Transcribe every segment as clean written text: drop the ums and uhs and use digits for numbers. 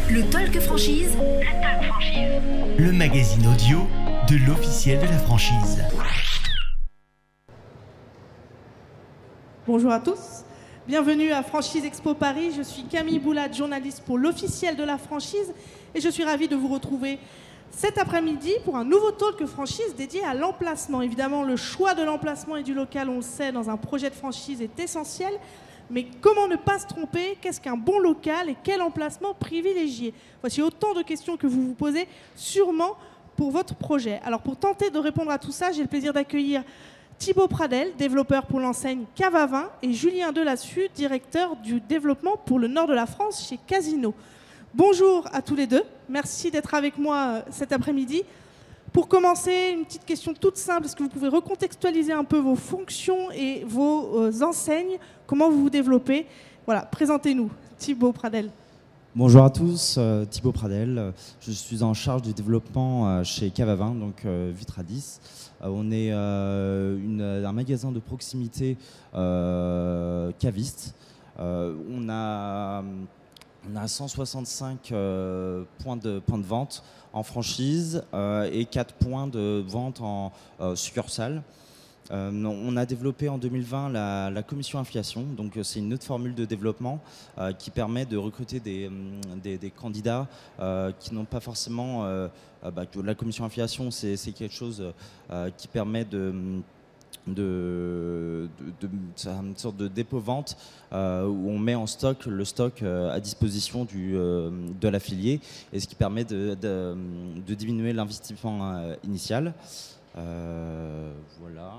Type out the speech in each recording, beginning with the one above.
Le Talk Franchise. Le magazine audio de l'officiel de la franchise. Bonjour à tous, bienvenue à Franchise Expo Paris. Je suis Camille Boulade, journaliste pour l'officiel de la franchise et je suis ravie de vous retrouver cet après-midi pour un nouveau Talk Franchise dédié à l'emplacement. Évidemment, le choix de l'emplacement et du local, on le sait, dans un projet de franchise est essentiel. Mais comment ne pas se tromper? Qu'est-ce qu'un bon local et quel emplacement privilégier? Voici autant de questions que vous vous posez sûrement pour votre projet. Alors pour tenter de répondre à tout ça, j'ai le plaisir d'accueillir Thibaut Pradel, développeur pour l'enseigne Cave à Vin, et Julien Delassus, directeur du développement pour le nord de la France chez Casino. Bonjour à tous les deux, merci d'être avec moi cet après-midi. Pour commencer, une petite question toute simple, est-ce que vous pouvez recontextualiser un peu vos fonctions et vos enseignes? Comment vous vous développez? Voilà, présentez-nous, Thibaut Pradel. Bonjour à tous, Thibaut Pradel. Je suis en charge du développement chez Cave à Vin, donc Vitradis. On est un magasin de proximité caviste. On a 165 points de vente en franchise et 4 points de vente en succursale. On a développé en 2020 la commission inflation, donc c'est une autre formule de développement qui permet de recruter des candidats qui n'ont pas forcément... la commission inflation, c'est quelque chose qui permet c'est une sorte de dépôt-vente où on met en stock le stock à disposition de l'affilié, et ce qui permet de diminuer l'investissement initial. Voilà.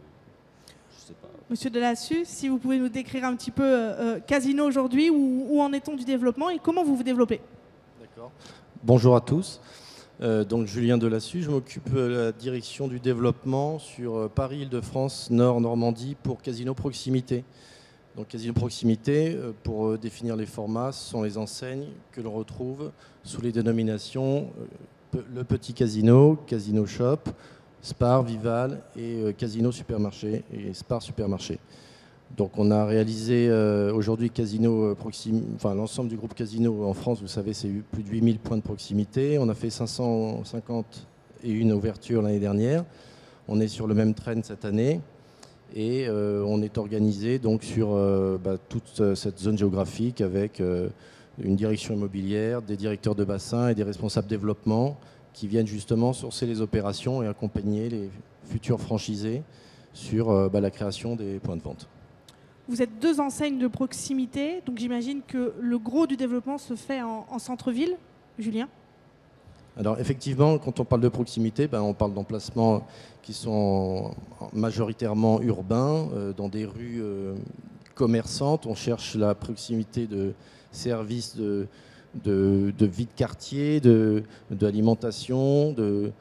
Je sais pas. Monsieur Delassus, si vous pouvez nous décrire un petit peu Casino aujourd'hui, où en est-on du développement et comment vous vous développez? D'accord. Bonjour à tous. Donc Julien Delassus, je m'occupe de la direction du développement sur Paris, Île-de-France, Nord, Normandie pour Casino Proximité. Donc Casino Proximité, pour définir les formats, ce sont les enseignes que l'on retrouve sous les dénominations le Petit Casino, Casino Shop, Spar, Vival et Casino Supermarché et Spar Supermarché. Donc on a réalisé aujourd'hui Casino l'ensemble du groupe Casino en France, vous savez, c'est plus de 8000 points de proximité. On a fait 551 ouvertures l'année dernière. On est sur le même trend cette année et on est organisé donc sur toute cette zone géographique avec une direction immobilière, des directeurs de bassin et des responsables développement qui viennent justement sourcer les opérations et accompagner les futurs franchisés sur la création des points de vente. Vous êtes deux enseignes de proximité, donc j'imagine que le gros du développement se fait en centre-ville. Julien? Alors effectivement, quand on parle de proximité, on parle d'emplacements qui sont majoritairement urbains, dans des rues commerçantes. On cherche la proximité de services de vie de quartier, d'alimentation,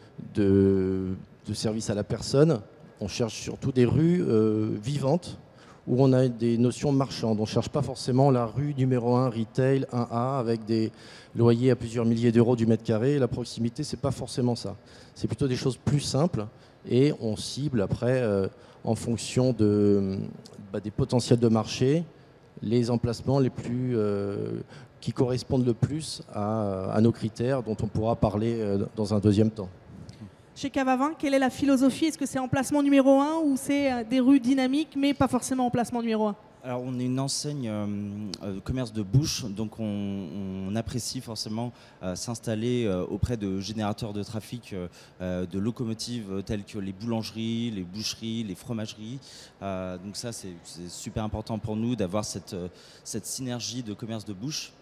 de services à la personne. On cherche surtout des rues vivantes, où on a des notions marchandes. On ne cherche pas forcément la rue numéro 1, retail 1A, avec des loyers à plusieurs milliers d'euros du mètre carré. La proximité, ce n'est pas forcément ça. C'est plutôt des choses plus simples, et on cible après, en fonction des potentiels de marché, les emplacements les plus, qui correspondent le plus à nos critères, dont on pourra parler dans un deuxième temps. Chez Cave à Vin, quelle est la philosophie? Est-ce que c'est emplacement numéro 1 ou c'est des rues dynamiques mais pas forcément emplacement numéro 1? Alors on est une enseigne de commerce de bouche, donc on apprécie forcément s'installer auprès de générateurs de trafic, de locomotives telles que les boulangeries, les boucheries, les fromageries. Donc ça c'est super important pour nous d'avoir cette synergie de commerce de bouche.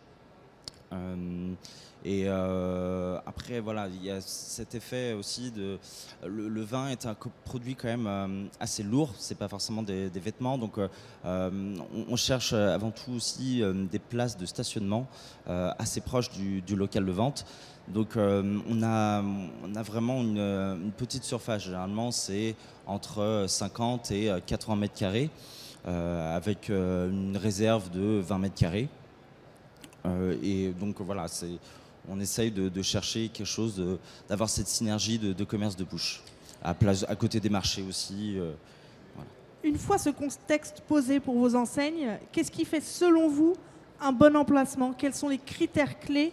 Après voilà, il y a cet effet aussi le vin est un produit quand même assez lourd, c'est pas forcément des vêtements, donc on cherche avant tout aussi des places de stationnement assez proches du local de vente. Donc on a vraiment une petite surface, généralement c'est entre 50 et 80 mètres carrés avec une réserve de 20 mètres carrés. Et donc voilà, on essaye de chercher quelque chose, d'avoir cette synergie de commerce de bouche, à côté des marchés aussi. Voilà. Une fois ce contexte posé pour vos enseignes, qu'est-ce qui fait selon vous un bon emplacement? Quels sont les critères clés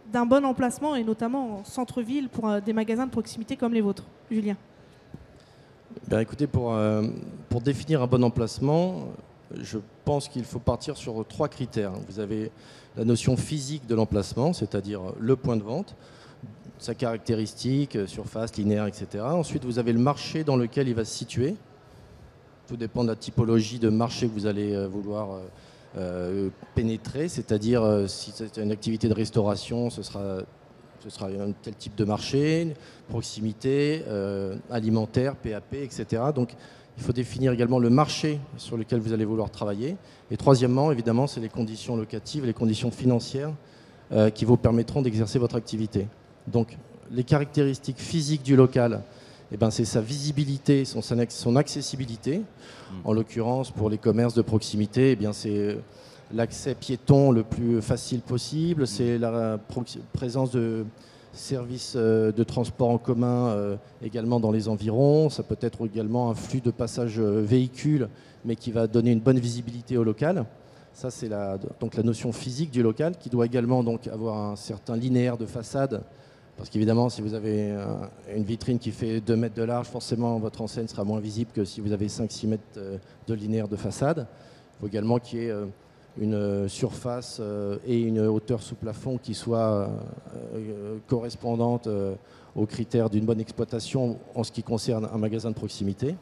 d'un bon emplacement, et notamment en centre-ville, pour des magasins de proximité comme les vôtres? Julien. Écoutez, pour définir un bon emplacement, je pense qu'il faut partir sur 3 critères. Vous avez la notion physique de l'emplacement, c'est-à-dire le point de vente, sa caractéristique, surface, linéaire, etc. Ensuite, vous avez le marché dans lequel il va se situer. Tout dépend de la typologie de marché que vous allez vouloir pénétrer, c'est-à-dire si c'est une activité de restauration, ce sera un tel type de marché, proximité, alimentaire, PAP, etc. Donc il faut définir également le marché sur lequel vous allez vouloir travailler. Et troisièmement, évidemment, c'est les conditions locatives, les conditions financières qui vous permettront d'exercer votre activité. Donc les caractéristiques physiques du local, c'est sa visibilité, son accessibilité. En l'occurrence, pour les commerces de proximité, c'est l'accès piéton le plus facile possible, c'est la présence de services de transport en commun également dans les environs. Ça peut être également un flux de passage véhicule, mais qui va donner une bonne visibilité au local. Ça, c'est donc la notion physique du local, qui doit également donc avoir un certain linéaire de façade. Parce qu'évidemment, si vous avez une vitrine qui fait 2 mètres de large, forcément, votre enseigne sera moins visible que si vous avez 5-6 mètres de linéaire de façade. Il faut également qu'il y ait une surface et une hauteur sous plafond qui soient correspondantes aux critères d'une bonne exploitation en ce qui concerne un magasin de proximité.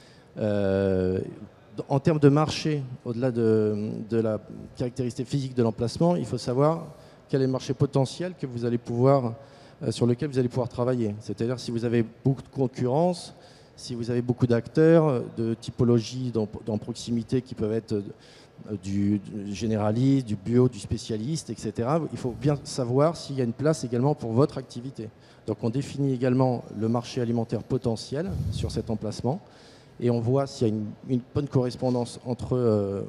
En termes de marché, au-delà de la caractéristique physique de l'emplacement, il faut savoir quel est le marché potentiel que vous allez sur lequel vous allez pouvoir travailler. C'est-à-dire si vous avez beaucoup de concurrence, si vous avez beaucoup d'acteurs, de typologies dans proximité qui peuvent être du généraliste, du bio, du spécialiste, etc. Il faut bien savoir s'il y a une place également pour votre activité. Donc on définit également le marché alimentaire potentiel sur cet emplacement et on voit s'il y a une bonne correspondance entre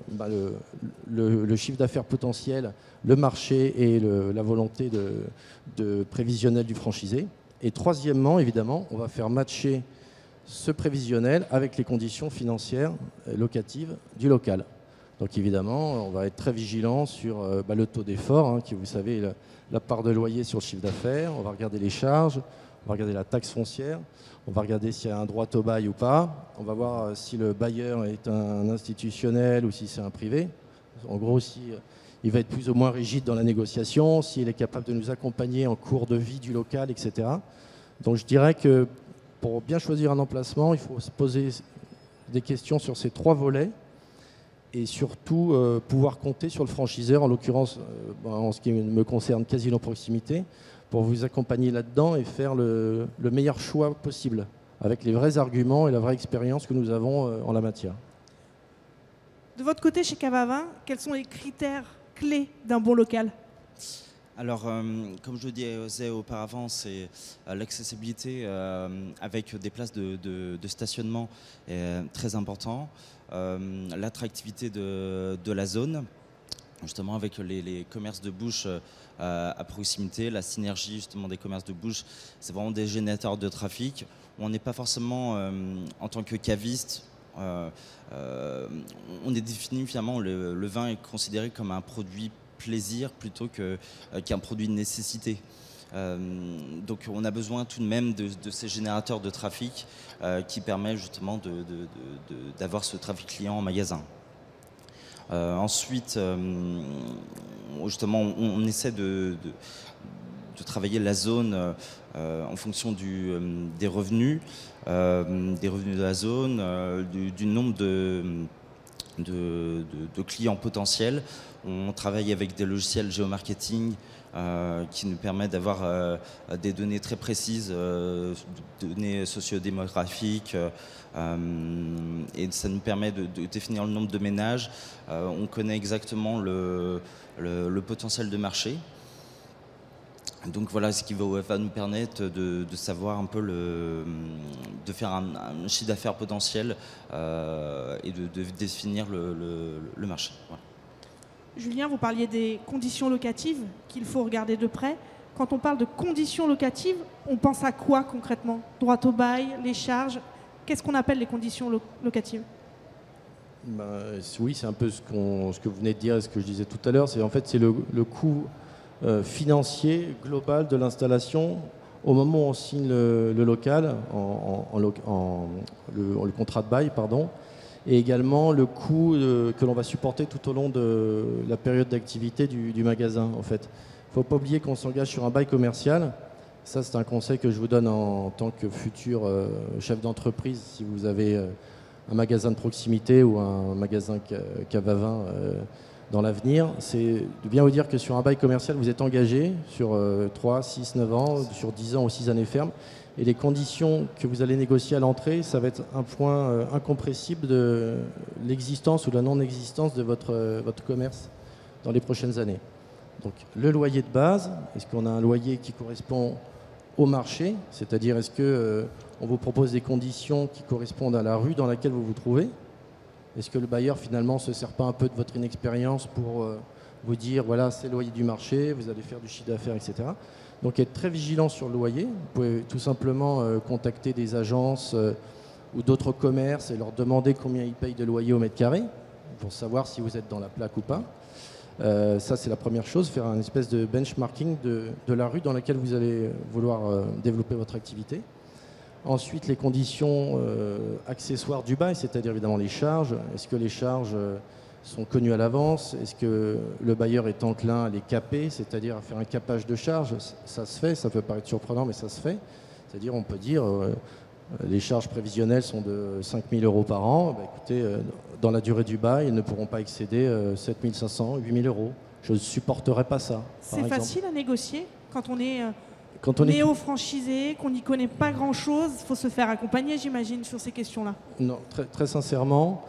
le chiffre d'affaires potentiel, le marché et la volonté de prévisionnel du franchisé. Et troisièmement, évidemment, on va faire matcher ce prévisionnel avec les conditions financières locatives du local. Donc évidemment, on va être très vigilant sur le taux d'effort, qui, vous savez, la part de loyer sur le chiffre d'affaires. On va regarder les charges, on va regarder la taxe foncière, on va regarder s'il y a un droit au bail ou pas. On va voir si le bailleur est un institutionnel ou si c'est un privé. En gros, si il va être plus ou moins rigide dans la négociation, s'il est capable de nous accompagner en cours de vie du local, etc. Donc je dirais que pour bien choisir un emplacement, il faut se poser des questions sur ces 3 volets et surtout pouvoir compter sur le franchiseur, en l'occurrence, en ce qui me concerne, Casino Proximité, pour vous accompagner là-dedans et faire le meilleur choix possible, avec les vrais arguments et la vraie expérience que nous avons en la matière. De votre côté, chez Cavavin, quels sont les critères clés d'un bon local? Alors, comme je le disais auparavant, c'est l'accessibilité avec des places de stationnement est très important. L'attractivité de la zone, justement avec les commerces de bouche à proximité, la synergie justement des commerces de bouche, c'est vraiment des générateurs de trafic. On n'est pas forcément, en tant que caviste, on est défini finalement, le vin est considéré comme un produit plaisir plutôt qu'un produit de nécessité. Donc on a besoin tout de même de ces générateurs de trafic qui permettent justement d'avoir ce trafic client en magasin. Ensuite, justement, on essaie de travailler la zone en fonction des revenus de la zone, du nombre de clients potentiels. On travaille avec des logiciels géomarketing qui nous permettent d'avoir des données très précises, données sociodémographiques, et ça nous permet de définir le nombre de ménages. On connaît exactement le potentiel de marché. Donc voilà ce qui va nous permettre de savoir un peu de faire un chiffre d'affaires potentiel et de définir le marché. Voilà. Julien, vous parliez des conditions locatives qu'il faut regarder de près. Quand on parle de conditions locatives, on pense à quoi concrètement? Droit au bail, les charges? Qu'est-ce qu'on appelle les conditions locatives? Oui, c'est un peu ce que vous venez de dire et ce que je disais tout à l'heure. En fait, c'est le coût financier global de l'installation au moment où on signe le local, le contrat de bail, pardon, et également le coût que l'on va supporter tout au long de la période d'activité du magasin. En fait, il ne faut pas oublier qu'on s'engage sur un bail commercial. Ça, c'est un conseil que je vous donne en tant que futur chef d'entreprise. Si vous avez un magasin de proximité ou un magasin cave à vin dans l'avenir, c'est de bien vous dire que sur un bail commercial, vous êtes engagé sur 3, 6, 9 ans, sur 10 ans ou 6 années fermes. Et les conditions que vous allez négocier à l'entrée, ça va être un point incompressible de l'existence ou de la non-existence de votre commerce dans les prochaines années. Donc le loyer de base, est-ce qu'on a un loyer qui correspond au marché, c'est-à-dire est-ce qu'on vous propose des conditions qui correspondent à la rue dans laquelle vous vous trouvez? Est-ce que le bailleur finalement ne se sert pas un peu de votre inexpérience pour vous dire voilà c'est le loyer du marché, vous allez faire du chiffre d'affaires, etc. Donc être très vigilant sur le loyer. Vous pouvez tout simplement contacter des agences ou d'autres commerces et leur demander combien ils payent de loyer au mètre carré pour savoir si vous êtes dans la plaque ou pas. Ça c'est la première chose, faire un espèce de benchmarking de la rue dans laquelle vous allez vouloir développer votre activité. Ensuite les conditions accessoires du bail, c'est-à-dire évidemment les charges. Est-ce que les charges sont connues à l'avance? Est-ce que le bailleur est enclin à les caper, c'est-à-dire à faire un capage de charges? Ça se fait, ça peut paraître surprenant mais ça se fait. C'est-à-dire on peut dire les charges prévisionnelles sont de 5 000 € par an. Écoutez, dans la durée du bail, ils ne pourront pas excéder 7 500, 8 000 €. Je ne supporterai pas ça. C'est facile à négocier quand on est néo-franchisé, qu'on n'y connaît pas grand-chose. Il faut se faire accompagner, j'imagine, sur ces questions-là. Non, très sincèrement,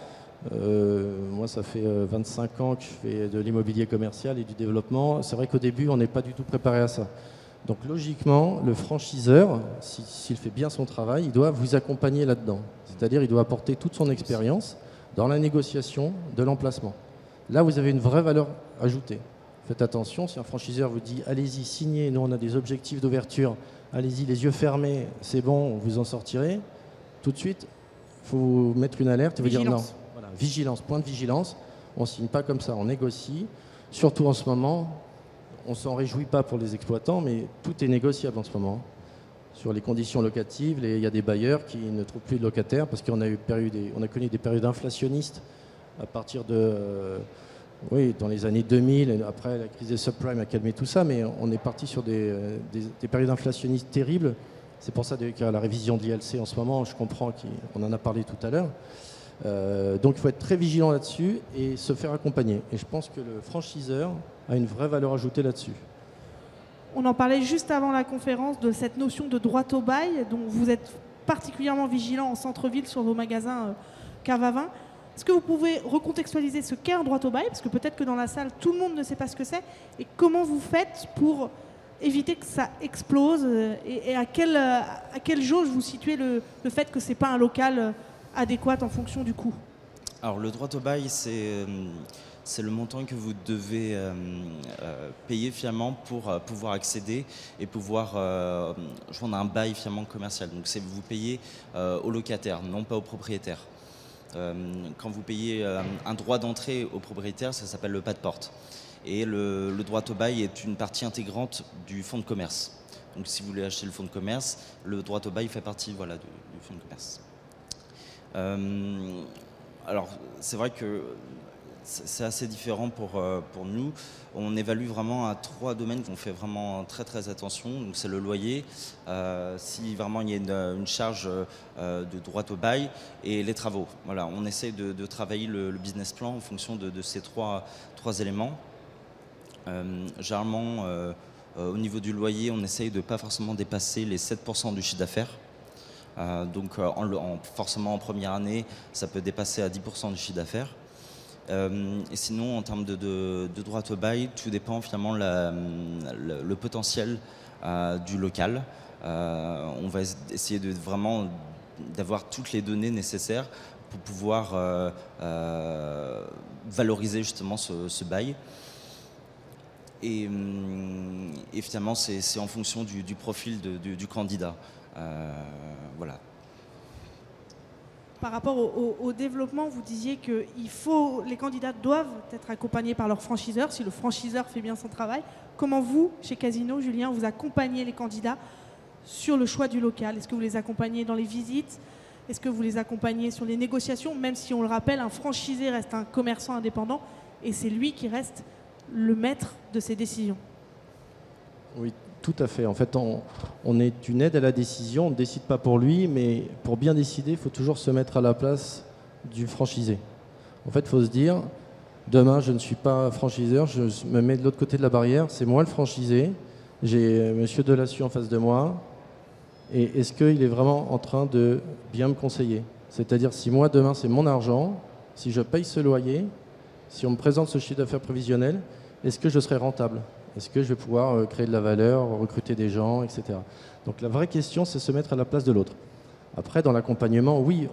moi ça fait 25 ans que je fais de l'immobilier commercial et du développement. C'est vrai qu'au début, on n'est pas du tout préparé à ça. Donc logiquement, le franchiseur, s'il fait bien son travail, il doit vous accompagner là-dedans. C'est-à-dire il doit apporter toute son expérience dans la négociation de l'emplacement. Là, vous avez une vraie valeur ajoutée. Faites attention, si un franchiseur vous dit « allez-y, signez, nous on a des objectifs d'ouverture, allez-y, les yeux fermés, c'est bon, vous en sortirez », tout de suite, il faut vous mettre une alerte et vous dire non. Voilà, vigilance, point de vigilance, on ne signe pas comme ça, on négocie. Surtout en ce moment, on ne s'en réjouit pas pour les exploitants, mais tout est négociable en ce moment. Sur les conditions locatives, il y a des bailleurs qui ne trouvent plus de locataires parce qu'on a connu des périodes inflationnistes à partir de... oui, dans les années 2000, et après la crise des subprimes a calmé tout ça, mais on est parti sur des périodes inflationnistes terribles. C'est pour ça qu'il y a la révision de l'ILC en ce moment, je comprends qu'on en a parlé tout à l'heure. Donc il faut être très vigilant là-dessus et se faire accompagner. Et je pense que le franchiseur a une vraie valeur ajoutée là-dessus. On en parlait juste avant la conférence de cette notion de droit au bail, dont vous êtes particulièrement vigilant en centre-ville sur vos magasins cave à vin. Est-ce que vous pouvez recontextualiser ce qu'est un droit au bail? Parce que peut-être que dans la salle, tout le monde ne sait pas ce que c'est. Et comment vous faites pour éviter que ça explose? Et à quelle jauge vous situez le fait que ce n'est pas un local adéquat en fonction du coût? Alors le droit au bail, c'est le montant que vous devez payer finalement pour pouvoir accéder et pouvoir joindre un bail finalement commercial. Donc c'est vous payez au locataire, non pas au propriétaire. Quand vous payez un droit d'entrée au propriétaire, ça s'appelle le pas de porte. Et le droit au bail est une partie intégrante du fonds de commerce. Donc si vous voulez acheter le fonds de commerce, le droit au bail fait partie du fonds de commerce. Alors c'est vrai que c'est assez différent pour nous. On évalue vraiment à 3 domaines qu'on fait vraiment très attention. Donc c'est le loyer, si vraiment il y a une charge de droit au bail, et les travaux. Voilà, on essaie de travailler le business plan en fonction de ces trois éléments. Généralement, au niveau du loyer, on essaye de ne pas forcément dépasser les 7% du chiffre d'affaires. Donc forcément en première année, ça peut dépasser à 10% du chiffre d'affaires. Et sinon, en termes de droit au bail, tout dépend finalement le potentiel du local. On va essayer d'avoir toutes les données nécessaires pour pouvoir valoriser justement ce bail. Et finalement, c'est en fonction du profil du candidat. Voilà. par rapport au développement, vous disiez que les candidats doivent être accompagnés par leur franchiseur, si le franchiseur fait bien son travail. Comment vous, chez Casino, Julien, vous accompagnez les candidats sur le choix du local? Est-ce que vous les accompagnez dans les visites? Est-ce que vous les accompagnez sur les négociations? Même si, on le rappelle, un franchisé reste un commerçant indépendant et c'est lui qui reste le maître de ses décisions. Oui, tout à fait. En fait, on est une aide à la décision. On ne décide pas pour lui, mais pour bien décider, il faut toujours se mettre à la place du franchisé. En fait, il faut se dire, demain, je ne suis pas franchiseur, je me mets de l'autre côté de la barrière, c'est moi le franchisé, j'ai Monsieur Delassue en face de moi, et est-ce qu'il est vraiment en train de bien me conseiller? C'est-à-dire, si moi, demain, c'est mon argent, si je paye ce loyer, si on me présente ce chiffre d'affaires prévisionnel, est-ce que je serai rentable? Est-ce que je vais pouvoir créer de la valeur, recruter des gens, etc. Donc la vraie question, c'est se mettre à la place de l'autre. Après, dans l'accompagnement, oui,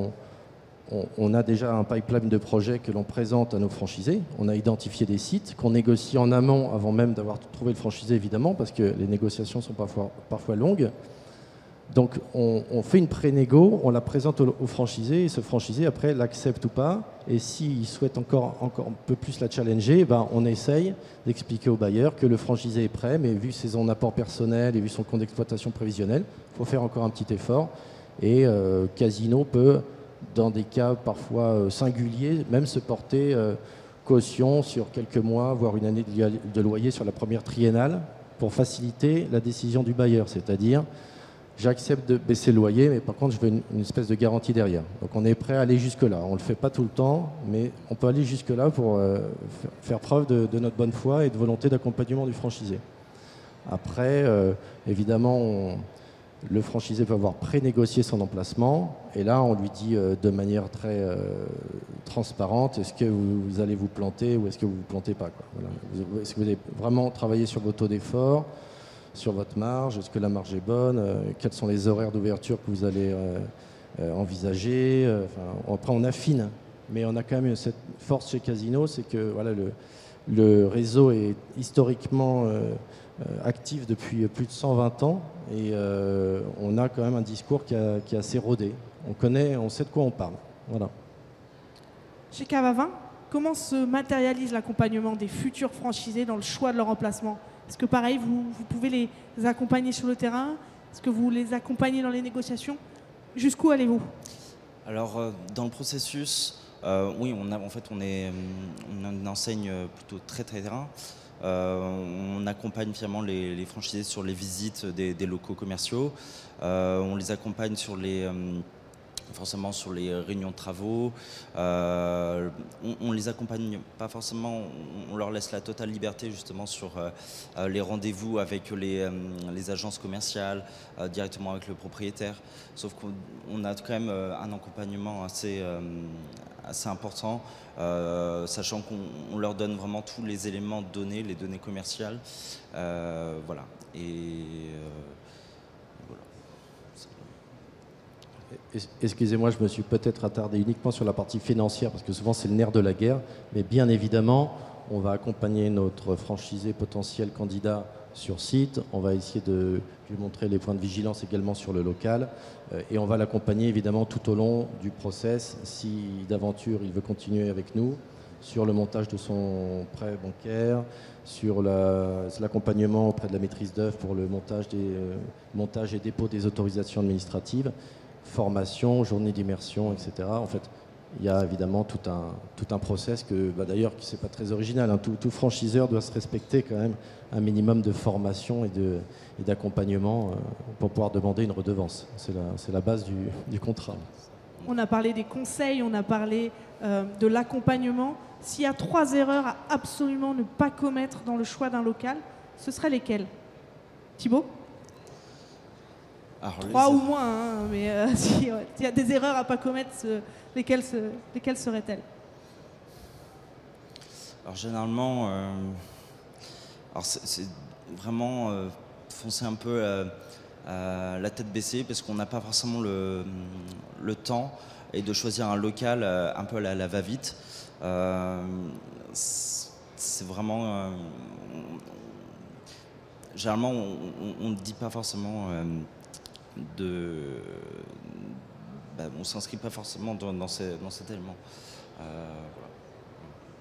on a déjà un pipeline de projets que l'on présente à nos franchisés. On a identifié des sites qu'on négocie en amont avant même d'avoir trouvé le franchisé, évidemment, parce que les négociations sont parfois longues. Donc on fait une pré-négo, on la présente au franchisé, et ce franchisé après l'accepte ou pas. Et s'il souhaite encore un peu plus la challenger, ben, on essaye d'expliquer au bailleur que le franchisé est prêt, mais vu son apport personnel et vu son compte d'exploitation prévisionnel, il faut faire encore un petit effort. Et Casino peut, dans des cas parfois singuliers, même se porter caution sur quelques mois, voire une année de loyer sur la première triennale, pour faciliter la décision du bailleur, c'est-à-dire j'accepte de baisser le loyer, mais par contre, je veux une espèce de garantie derrière. Donc, on est prêt à aller jusque-là. On ne le fait pas tout le temps, mais on peut aller jusque-là pour faire preuve de notre bonne foi et de volonté d'accompagnement du franchisé. Après, évidemment, le franchisé peut avoir pré-négocié son emplacement, et là, on lui dit de manière très transparente, est-ce que vous allez vous planter ou est-ce que vous ne vous plantez pas, quoi. Voilà. Est-ce que vous avez vraiment travaillé sur vos taux d'effort, sur votre marge, est-ce que la marge est bonne, quels sont les horaires d'ouverture que vous allez envisager, après on affine, mais on a quand même cette force chez Casino, c'est que voilà, le réseau est historiquement actif depuis plus de 120 ans et on a quand même un discours qui est assez rodé, on sait de quoi on parle. Voilà. Chez Cavavin, comment se matérialise l'accompagnement des futurs franchisés dans le choix de leur emplacement? Est-ce que pareil, vous pouvez les accompagner sur le terrain? Est-ce que vous les accompagnez dans les négociations? Jusqu'où allez-vous? Alors, dans le processus, oui, on a une enseigne plutôt très terrain. On accompagne finalement les franchisés sur les visites des locaux commerciaux. On les accompagne forcément sur les réunions de travaux. On les accompagne pas forcément, on leur laisse la totale liberté justement sur les rendez-vous avec les agences commerciales, directement avec le propriétaire. Sauf qu'on a quand même un accompagnement assez important, sachant qu'on leur donne vraiment tous les éléments de données, les données commerciales. Voilà. Excusez-moi, je me suis peut-être attardé uniquement sur la partie financière parce que souvent c'est le nerf de la guerre, mais bien évidemment on va accompagner notre franchisé potentiel candidat sur site, on va essayer de lui montrer les points de vigilance également sur le local et on va l'accompagner évidemment tout au long du process si d'aventure il veut continuer avec nous sur le montage de son prêt bancaire, sur l'accompagnement auprès de la maîtrise d'œuvre pour le montage et dépôt des autorisations administratives, formation, journée d'immersion, etc. En fait, il y a évidemment tout un process que, d'ailleurs, qui n'est pas très original. Hein. Tout franchiseur doit se respecter quand même un minimum de formation et d'accompagnement pour pouvoir demander une redevance. C'est la base du contrat. On a parlé des conseils, on a parlé de l'accompagnement. S'il y a 3 erreurs à absolument ne pas commettre dans le choix d'un local, ce seraient lesquelles? Thibaut? 3 ou moins, hein, mais s'il y a des erreurs à ne pas commettre, lesquelles seraient-elles? Alors généralement, c'est vraiment foncer un peu la tête baissée parce qu'on n'a pas forcément le temps et de choisir un local un peu à la va-vite. C'est vraiment... généralement, on ne dit pas forcément... on ne s'inscrit pas forcément dans cet élément. Voilà. Julien ?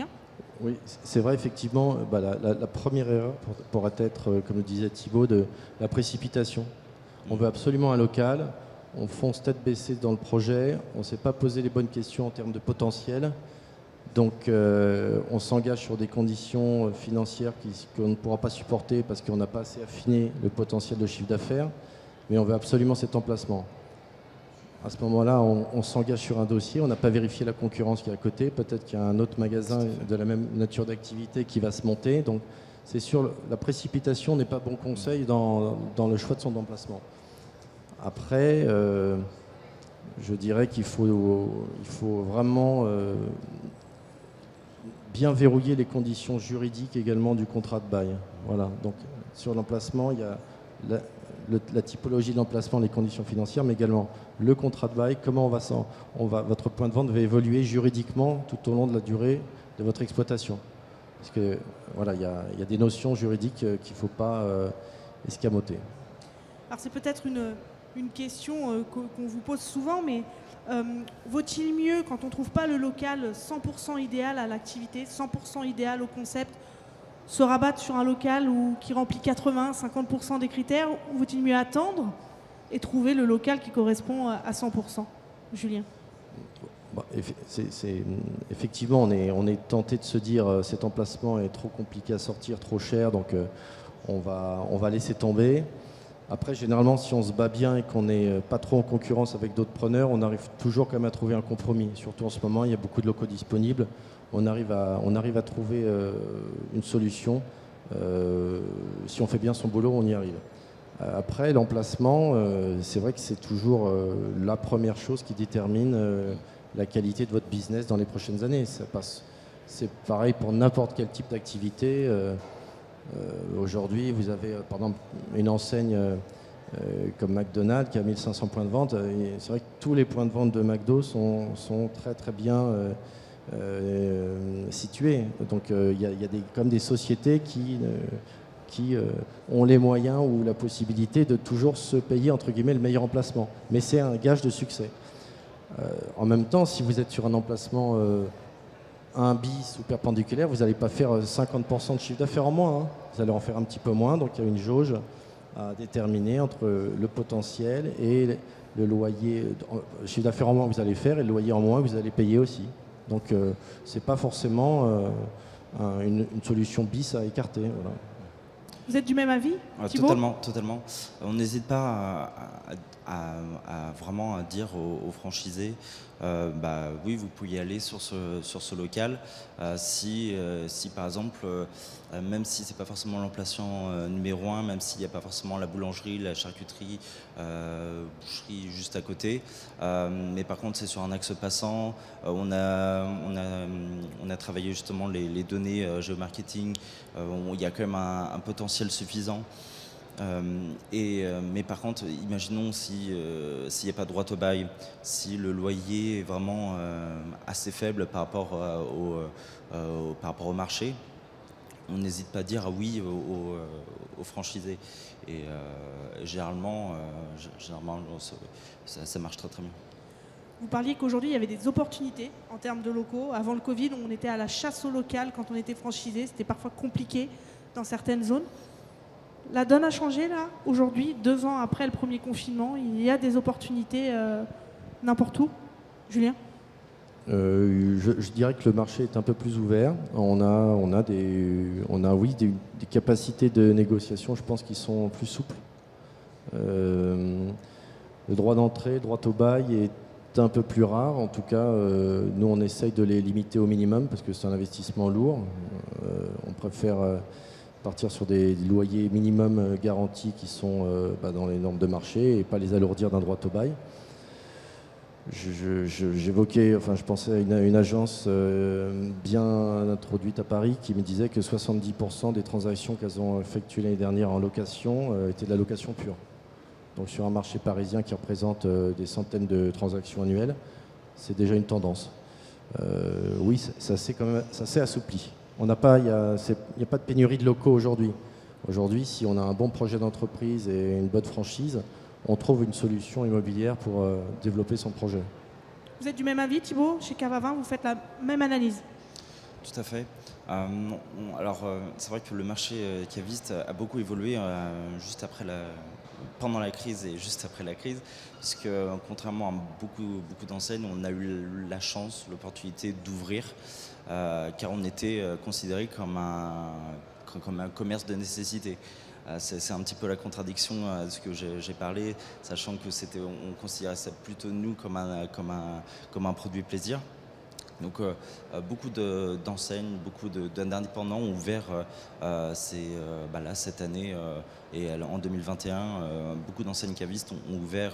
Oui, c'est vrai, effectivement, la première erreur pourrait être, comme le disait Thibaut, de la précipitation. On veut absolument un local, on fonce tête baissée dans le projet, on ne s'est pas posé les bonnes questions en termes de potentiel, donc on s'engage sur des conditions financières qu'on ne pourra pas supporter parce qu'on n'a pas assez affiné le potentiel de chiffre d'affaires, mais on veut absolument cet emplacement. À ce moment-là, on s'engage sur un dossier, on n'a pas vérifié la concurrence qui est à côté, peut-être qu'il y a un autre magasin de la même nature d'activité qui va se monter, donc c'est sûr, la précipitation n'est pas bon conseil dans le choix de son emplacement. Après, je dirais qu'il faut vraiment bien verrouiller les conditions juridiques également du contrat de bail. Voilà. Donc, sur l'emplacement, il y a la typologie de l'emplacement, les conditions financières, mais également le contrat de bail, comment votre point de vente va évoluer juridiquement tout au long de la durée de votre exploitation. Parce que voilà, il y a des notions juridiques qu'il ne faut pas escamoter. Alors c'est peut-être une question qu'on vous pose souvent, mais vaut-il mieux, quand on ne trouve pas le local 100% idéal à l'activité, 100% idéal au concept, se rabattre sur un local qui remplit 80-50% des critères, ou vaut-il mieux attendre et trouver le local qui correspond à 100%? Julien? Effectivement, on est tenté de se dire cet emplacement est trop compliqué à sortir, trop cher, donc on va laisser tomber. Après, généralement, si on se bat bien et qu'on n'est pas trop en concurrence avec d'autres preneurs, on arrive toujours quand même à trouver un compromis. Surtout en ce moment, il y a beaucoup de locaux disponibles. On arrive à trouver une solution. Si on fait bien son boulot, on y arrive. Après, l'emplacement, c'est vrai que c'est toujours la première chose qui détermine la qualité de votre business dans les prochaines années. C'est pareil pour n'importe quel type d'activité. Aujourd'hui, vous avez par exemple une enseigne comme McDonald's qui a 1500 points de vente. C'est vrai que tous les points de vente de McDo sont très très bien situés. Donc il y a comme des sociétés qui ont les moyens ou la possibilité de toujours se payer entre guillemets le meilleur emplacement. Mais c'est un gage de succès. En même temps, si vous êtes sur un emplacement 1 bis ou perpendiculaire, vous n'allez pas faire 50% de chiffre d'affaires en moins. Vous allez en faire un petit peu moins. Donc il y a une jauge à déterminer entre le potentiel et le loyer. Le chiffre d'affaires en moins que vous allez faire et le loyer en moins que vous allez payer aussi. Donc ce n'est pas forcément une solution bis à écarter. Voilà. Vous êtes du même avis, Thibaut ? Totalement. On n'hésite pas à vraiment dire aux franchisés, oui, vous pouvez aller sur ce local. Si par exemple, même si c'est pas forcément l'emplacement numéro 1, même s'il n'y a pas forcément la boulangerie, la charcuterie, boucherie juste à côté, mais par contre c'est sur un axe passant. On a travaillé justement les données géomarketing. Il y a quand même un potentiel suffisant. Mais par contre, imaginons s'il n'y a pas de droit au bail, si le loyer est vraiment assez faible par rapport au marché, on n'hésite pas à dire oui aux franchisés. Et généralement ça marche très très bien. Vous parliez qu'aujourd'hui il y avait des opportunités en termes de locaux. Avant le Covid, on était à la chasse au local quand on était franchisé. C'était parfois compliqué dans certaines zones. La donne a changé là, aujourd'hui, 2 ans après le premier confinement. Il y a des opportunités n'importe où. Julien ? Je dirais que le marché est un peu plus ouvert. On a des capacités de négociation, je pense, qui sont plus souples. Le droit d'entrée, droit au bail est un peu plus rare. En tout cas, nous, on essaye de les limiter au minimum parce que c'est un investissement lourd. On préfère partir sur des loyers minimum garantis qui sont dans les normes de marché et pas les alourdir d'un droit au bail. Je pensais à une agence bien introduite à Paris qui me disait que 70% des transactions qu'elles ont effectuées l'année dernière en location étaient de la location pure. Donc sur un marché parisien qui représente des centaines de transactions annuelles, c'est déjà une tendance. Oui, ça s'est assoupli. Il n'y a pas de pénurie de locaux aujourd'hui. Aujourd'hui, si on a un bon projet d'entreprise et une bonne franchise, on trouve une solution immobilière pour développer son projet. Vous êtes du même avis, Thibaut? Chez Cavavin, vous faites la même analyse? Tout à fait. C'est vrai que le marché caviste a beaucoup évolué pendant la crise et juste après la crise, puisque contrairement à beaucoup d'enseignes, on a eu la chance, l'opportunité d'ouvrir, car on était considéré comme un commerce de nécessité. C'est un petit peu la contradiction de ce que j'ai parlé, sachant que on considérait ça plutôt nous comme un produit plaisir. Donc beaucoup d'enseignes, beaucoup d'indépendants ont ouvert cette année et en 2021, beaucoup d'enseignes cavistes ont ouvert.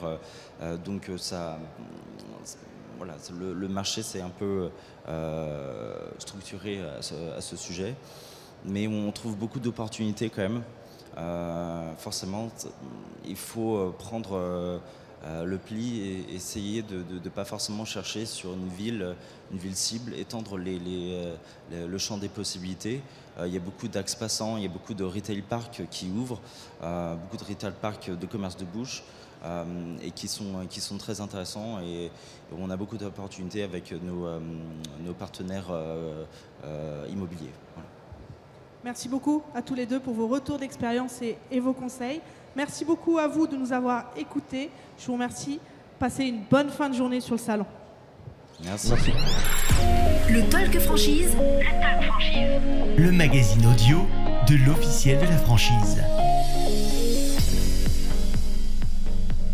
Le marché s'est un peu structuré à ce sujet, mais on trouve beaucoup d'opportunités quand même. Forcément, il faut prendre le pli et essayer de ne pas forcément chercher sur une ville cible, étendre le champ des possibilités. Il y a beaucoup d'axes passants, il y a beaucoup de retail parks qui ouvrent, beaucoup de retail parks de commerce de bouche et qui sont très intéressants, et on a beaucoup d'opportunités avec nos partenaires immobiliers. Voilà. Merci beaucoup à tous les deux pour vos retours d'expérience et vos conseils. Merci beaucoup à vous de nous avoir écoutés. Je vous remercie. Passez une bonne fin de journée sur le salon. Merci. Le Talk Franchise. Le magazine audio de l'officiel de la franchise.